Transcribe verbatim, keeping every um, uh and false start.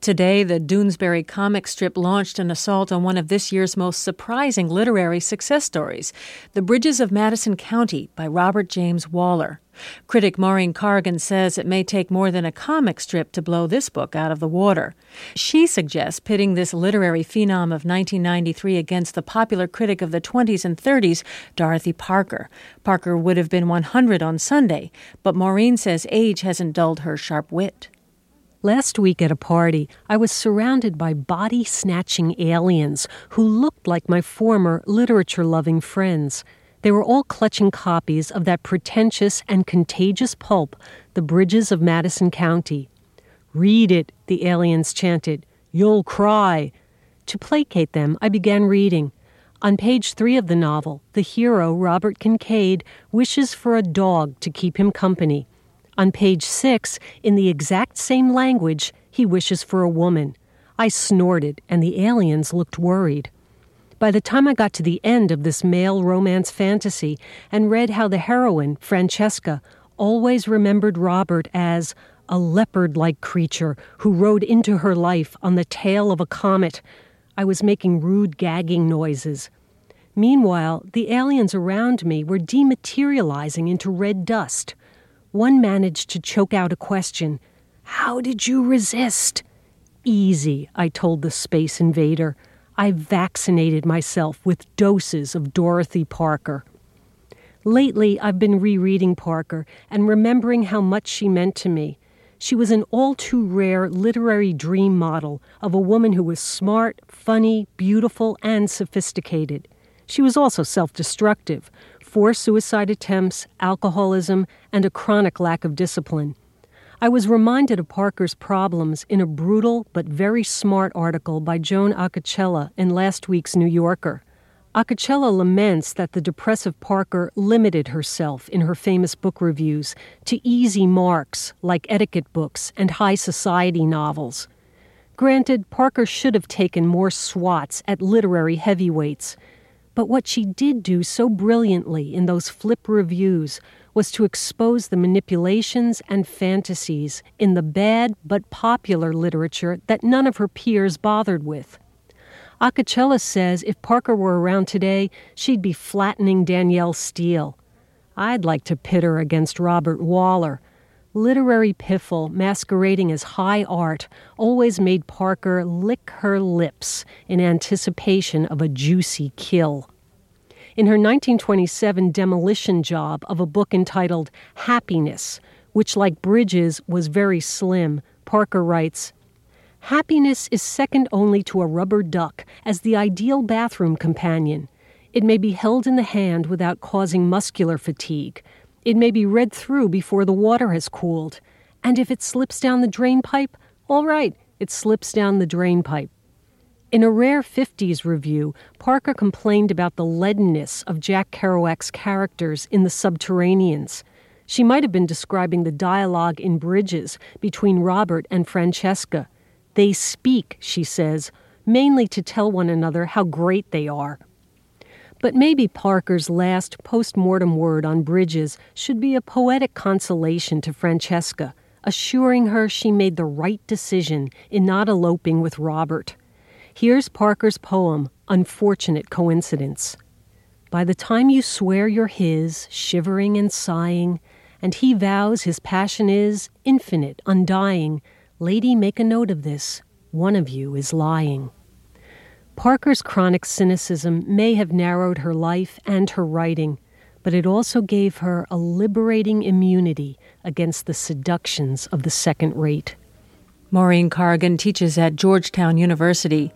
Today, the Doonesbury comic strip launched an assault on one of this year's most surprising literary success stories, The Bridges of Madison County by Robert James Waller. Critic Maureen Corrigan says it may take more than a comic strip to blow this book out of the water. She suggests pitting this literary phenom of nineteen ninety-three against the popular critic of the twenties and thirties, Dorothy Parker. Parker would have been one hundred on Sunday, but Maureen says age hasn't dulled her sharp wit. Last week at a party, I was surrounded by body-snatching aliens who looked like my former literature-loving friends. They were all clutching copies of that pretentious and contagious pulp, The Bridges of Madison County. "Read it," the aliens chanted. "You'll cry." To placate them, I began reading. On page three of the novel, the hero, Robert Kincaid, wishes for a dog to keep him company. On page six, in the exact same language, he wishes for a woman. I snorted, and the aliens looked worried. By the time I got to the end of this male romance fantasy and read how the heroine, Francesca, always remembered Robert as a leopard-like creature who rode into her life on the tail of a comet, I was making rude gagging noises. Meanwhile, the aliens around me were dematerializing into red dust. One managed to choke out a question. "How did you resist?" "Easy," I told the space invader. I vaccinated myself with doses of Dorothy Parker. Lately, I've been rereading Parker and remembering how much she meant to me. She was an all-too-rare literary dream model of a woman who was smart, funny, beautiful, and sophisticated. She was also self-destructive. Four suicide attempts, alcoholism, and a chronic lack of discipline. I was reminded of Parker's problems in a brutal but very smart article by Joan Acocella in last week's New Yorker. Acocella laments that the depressive Parker limited herself in her famous book reviews to easy marks like etiquette books and high society novels. Granted, Parker should have taken more swats at literary heavyweights, but what she did do so brilliantly in those flip reviews was to expose the manipulations and fantasies in the bad but popular literature that none of her peers bothered with. Acocella says if Parker were around today, she'd be flattening Danielle Steele. I'd like to pit her against Robert Waller. Literary piffle masquerading as high art always made Parker lick her lips in anticipation of a juicy kill. In her nineteen twenty-seven demolition job of a book entitled Happiness, which like Bridges was very slim, Parker writes, "Happiness is second only to a rubber duck as the ideal bathroom companion. It may be held in the hand without causing muscular fatigue. It may be read through before the water has cooled. And if it slips down the drain pipe, all right, it slips down the drain pipe." In a rare fifties review, Parker complained about the leadenness of Jack Kerouac's characters in The Subterraneans. She might have been describing the dialogue in Bridges between Robert and Francesca. They speak, she says, mainly to tell one another how great they are. But maybe Parker's last post-mortem word on Bridges should be a poetic consolation to Francesca, assuring her she made the right decision in not eloping with Robert. Here's Parker's poem, Unfortunate Coincidence. By the time you swear you're his, shivering and sighing, and he vows his passion is infinite, undying, lady, make a note of this, one of you is lying. Parker's chronic cynicism may have narrowed her life and her writing, but it also gave her a liberating immunity against the seductions of the second rate. Maureen Corrigan teaches at Georgetown University.